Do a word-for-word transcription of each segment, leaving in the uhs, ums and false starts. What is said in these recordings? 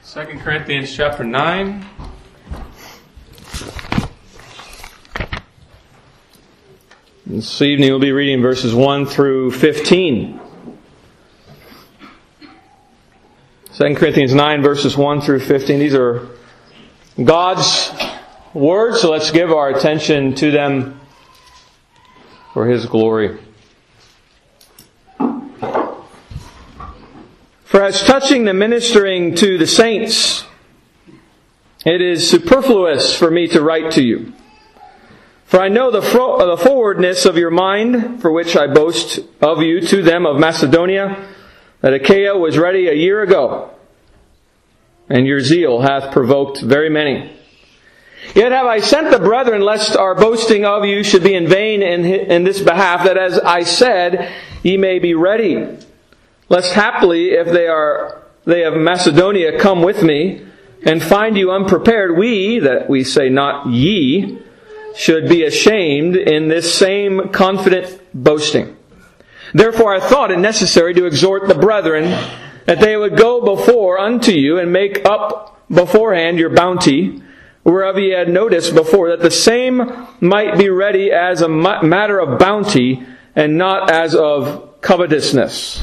Second Corinthians chapter nine. This evening we'll be reading verses one through fifteen. Second Corinthians nine verses one through fifteen. These are God's words, so let's give our attention to them for His glory. For as touching the ministering to the saints, it is superfluous for me to write to you. For I know the, fro- the forwardness of your mind, for which I boast of you to them of Macedonia, that Achaia was ready a year ago, and your zeal hath provoked very many. Yet have I sent the brethren, lest our boasting of you should be in vain in, in this behalf, that as I said, ye may be ready. Lest haply, if they are they of Macedonia come with me, and find you unprepared, we, that we say not ye, should be ashamed in this same confident boasting. Therefore I thought it necessary to exhort the brethren, that they would go before unto you, and make up beforehand your bounty, whereof ye had noticed before, that the same might be ready as a matter of bounty, and not as of covetousness.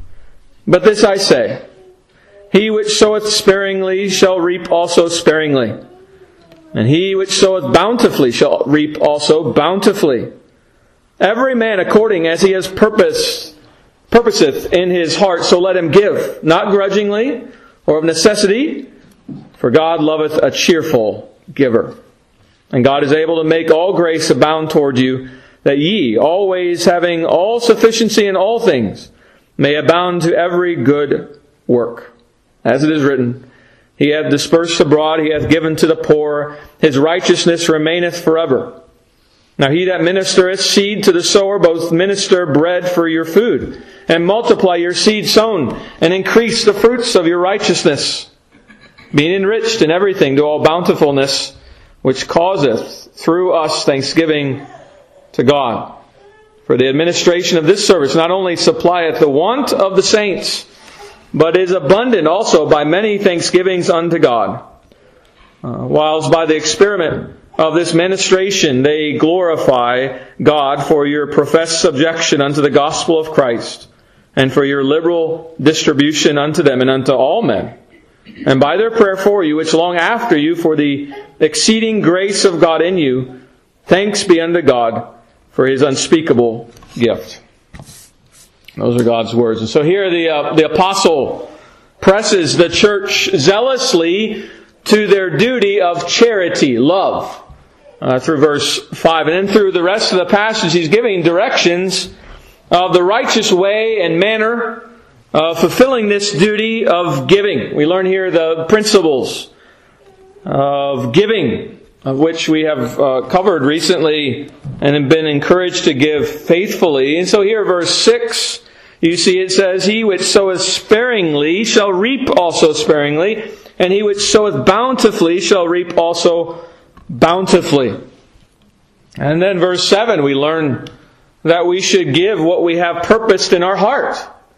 But this I say, he which soweth sparingly shall reap also sparingly, and he which soweth bountifully shall reap also bountifully. Every man according as he has purpose, purposeth in his heart, so let him give, not grudgingly or of necessity, for God loveth a cheerful giver. And God is able to make all grace abound toward you, that ye, always having all sufficiency in all things, may abound to every good work. As it is written, He hath dispersed abroad, He hath given to the poor, His righteousness remaineth forever. Now he that ministereth seed to the sower, both minister bread for your food, and multiply your seed sown, and increase the fruits of your righteousness, being enriched in everything to all bountifulness, which causeth through us thanksgiving to God. For the administration of this service not only supplieth the want of the saints, but is abundant also by many thanksgivings unto God. Uh, whilst by the experiment of this ministration they glorify God for your professed subjection unto the gospel of Christ, and for your liberal distribution unto them and unto all men. And by their prayer for you, which long after you for the exceeding grace of God in you, thanks be unto God for His unspeakable gift. Those are God's words. And so here the uh, the apostle presses the church zealously to their duty of charity, love, uh, through verse five. And then through the rest of the passage, he's giving directions of the righteous way and manner of fulfilling this duty of giving. We learn here the principles of giving, of which we have uh, covered recently and have been encouraged to give faithfully. And so here, verse six, you see it says, He which soweth sparingly shall reap also sparingly, and he which soweth bountifully shall reap also bountifully. And then verse seven, we learn that we should give what we have purposed in our heart.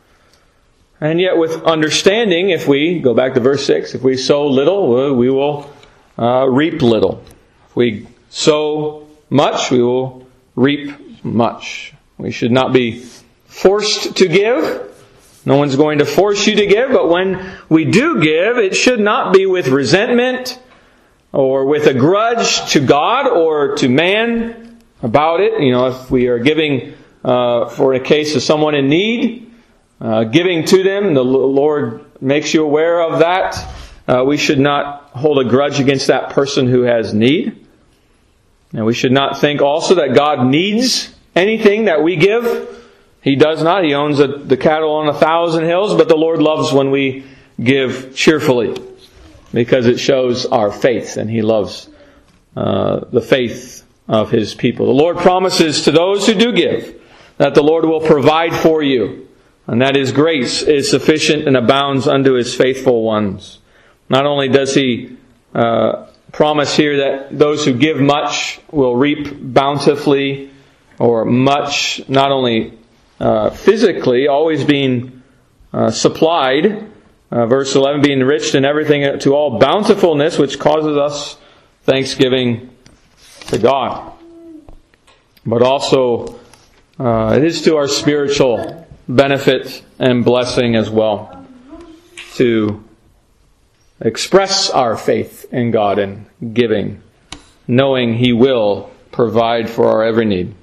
And yet with understanding, if we, go back to verse six, if we sow little, we will uh, reap little. If we sow much, we will reap much. We should not be forced to give. No one's going to force you to give, but when we do give, it should not be with resentment or with a grudge to God or to man about it. You know, if we are giving uh, for a case of someone in need, uh, giving to them, the Lord makes you aware of that. Uh, we should not hold a grudge against that person who has need. And we should not think also that God needs anything that we give. He does not. He owns a, the cattle on a thousand hills, but the Lord loves when we give cheerfully, because it shows our faith, and He loves uh, the faith of His people. The Lord promises to those who do give that the Lord will provide for you, and that His grace is sufficient and abounds unto His faithful ones. Not only does He uh, promise here that those who give much will reap bountifully, or much, not only uh, physically, always being uh, supplied, uh, verse eleven, being enriched in everything to all bountifulness, which causes us thanksgiving to God. But also, uh, it is to our spiritual benefit and blessing as well to express our faith in God and giving, knowing He will provide for our every need.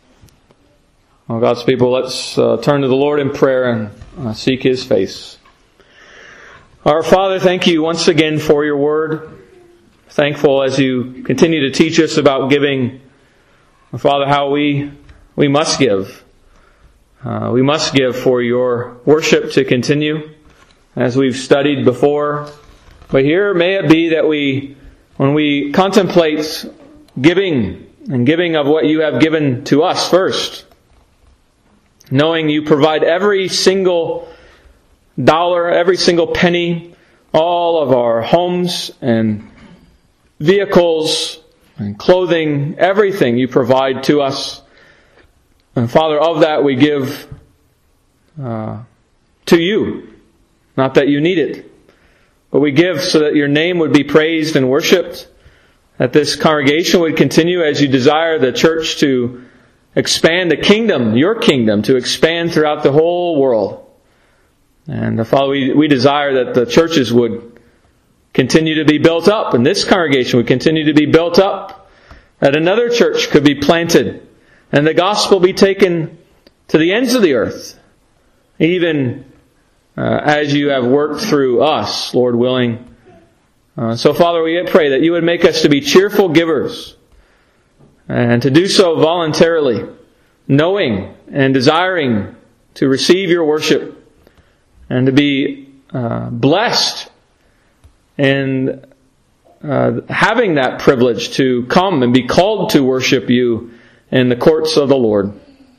Well, God's people, let's uh, turn to the Lord in prayer and uh, seek His face. Our Father, thank You once again for Your Word. Thankful as You continue to teach us about giving. Father, how we we must give. Uh, we must give for Your worship to continue, as we've studied before. But here may it be that we, when we contemplate giving, and giving of what You have given to us first, knowing You provide every single dollar, every single penny, all of our homes and vehicles and clothing, everything You provide to us. And Father, of that we give uh, to You. Not that You need it, but we give so that Your name would be praised and worshipped, that this congregation would continue as You desire the church to expand the kingdom, Your kingdom, to expand throughout the whole world. And uh, Father, we, we desire that the churches would continue to be built up, and this congregation would continue to be built up, that another church could be planted, and the gospel be taken to the ends of the earth, even uh, as You have worked through us, Lord willing. Uh, so Father, we pray that You would make us to be cheerful givers, and to do so voluntarily, knowing and desiring to receive Your worship, and to be uh, blessed in uh, having that privilege to come and be called to worship You in the courts of the Lord.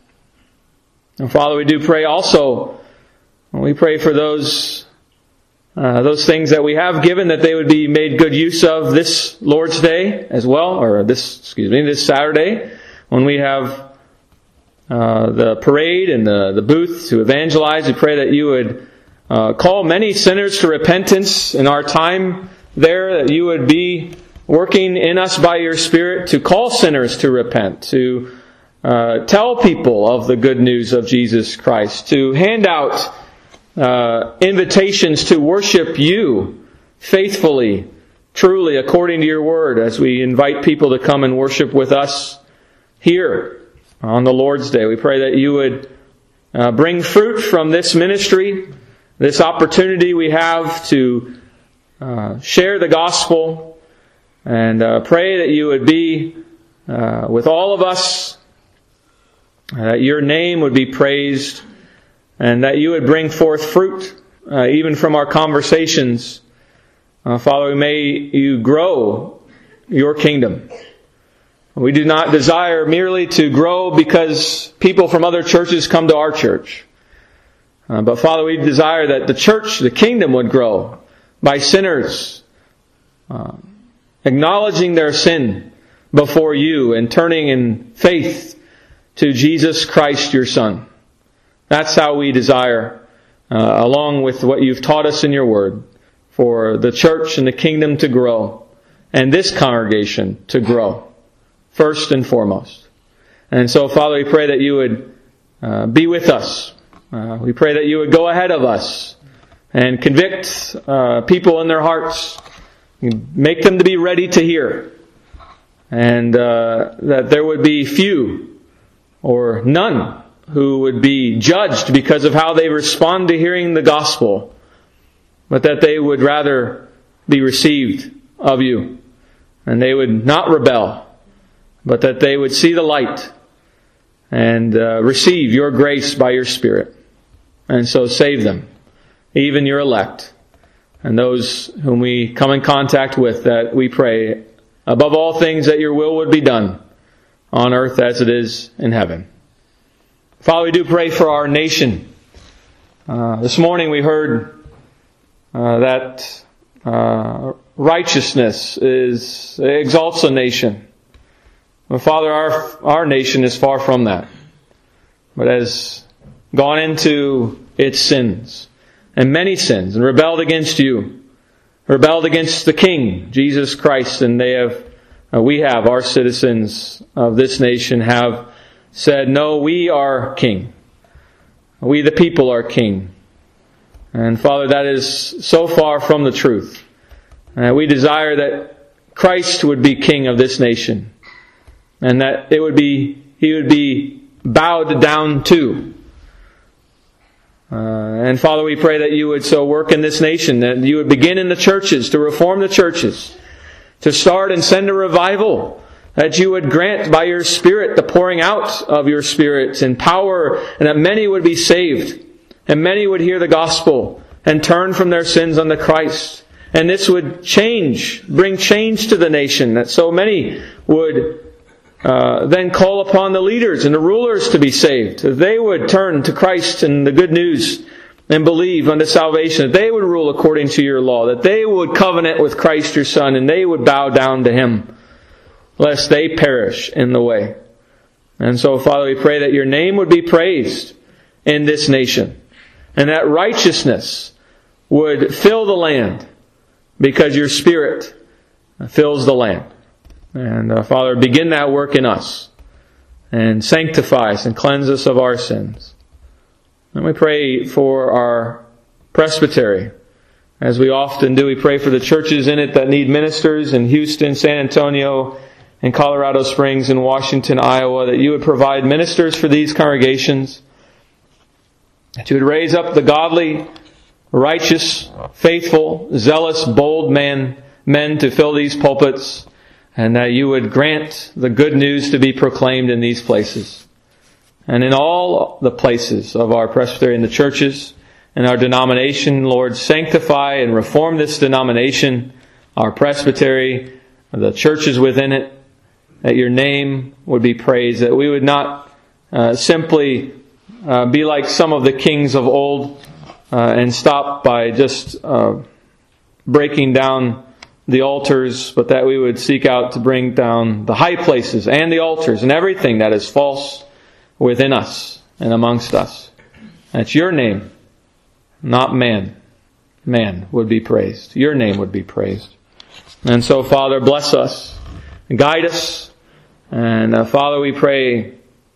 And Father, we do pray also, we pray for those uh, those things that we have given, that they would be made good use of this Lord's Day as well, or this, excuse me, this Saturday, when we have uh, the parade and the, the booth to evangelize. We pray that You would uh, call many sinners to repentance in our time there, that You would be working in us by Your Spirit to call sinners to repent, to uh, tell people of the good news of Jesus Christ, to hand out uh, invitations to worship You faithfully, truly, according to Your Word, as we invite people to come and worship with us here on the Lord's Day. We pray that You would uh, bring fruit from this ministry, this opportunity we have to uh, share the gospel, and uh, pray that You would be uh, with all of us, that Your name would be praised, and that You would bring forth fruit, uh, even from our conversations. Uh, Father, may You grow Your kingdom. We do not desire merely to grow because people from other churches come to our church. Uh, but Father, we desire that the church, the kingdom, would grow by sinners uh, acknowledging their sin before You and turning in faith to Jesus Christ, Your Son. That's how we desire, uh, along with what You've taught us in Your Word, for the church and the kingdom to grow, and this congregation to grow, first and foremost. And so, Father, we pray that You would uh, be with us. Uh, we pray that You would go ahead of us and convict uh, people in their hearts, make them to be ready to hear, and uh, that there would be few or none who would be judged because of how they respond to hearing the gospel, but that they would rather be received of You, and they would not rebel, but that they would see the light and uh, receive Your grace by Your Spirit, and so save them, even Your elect, and those whom we come in contact with, that we pray, above all things, that Your will would be done on earth as it is in heaven. Father, we do pray for our nation. Uh, this morning we heard uh, that uh, righteousness is exalts a nation. But Father, our our nation is far from that, but has gone into its sins and many sins, and rebelled against you, rebelled against the King, Jesus Christ, and they have, uh, we have, our citizens of this nation have said, no, we are King. We the people are King. And Father, that is so far from the truth. Uh, we desire that Christ would be King of this nation, and that it would be, He would be bowed down to. Uh, and Father, we pray that you would so work in this nation, that you would begin in the churches, to reform the churches, to start and send a revival, that you would grant by your Spirit the pouring out of your Spirit in power, and that many would be saved, and many would hear the gospel and turn from their sins unto Christ. And this would change, bring change to the nation, that so many would Uh, then call upon the leaders and the rulers to be saved. That they would turn to Christ and the good news and believe unto salvation. That they would rule according to your law. That they would covenant with Christ your Son, and they would bow down to Him, lest they perish in the way. And so, Father, we pray that your name would be praised in this nation, and that righteousness would fill the land, because your Spirit fills the land. And uh, Father, begin that work in us, and sanctify us and cleanse us of our sins. And we pray for our presbytery. As we often do, we pray for the churches in it that need ministers in Houston, San Antonio, and Colorado Springs, and Washington, Iowa, that you would provide ministers for these congregations, that you would raise up the godly, righteous, faithful, zealous, bold men, men to fill these pulpits, and that you would grant the good news to be proclaimed in these places. And in all the places of our presbytery, in the churches, and our denomination, Lord, sanctify and reform this denomination, our presbytery, the churches within it, that your name would be praised, that we would not uh, simply uh, be like some of the kings of old uh, and stop by just uh, breaking down the altars, but that we would seek out to bring down the high places and the altars and everything that is false within us and amongst us. That your name, not man, man would be praised. Your name would be praised. And so, Father, bless us, guide us, and uh, Father, we pray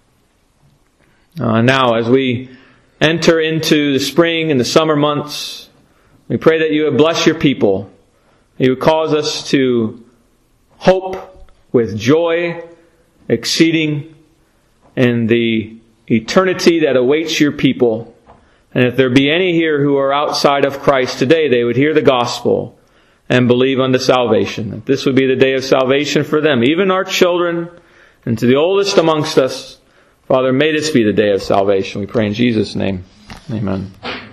uh, now as we enter into the spring and the summer months, we pray that you would bless your people. You would cause us to hope with joy exceeding in the eternity that awaits your people. And if there be any here who are outside of Christ today, they would hear the gospel and believe unto salvation. That this would be the day of salvation for them, even our children, and to the oldest amongst us. Father, may this be the day of salvation. We pray in Jesus' name. Amen.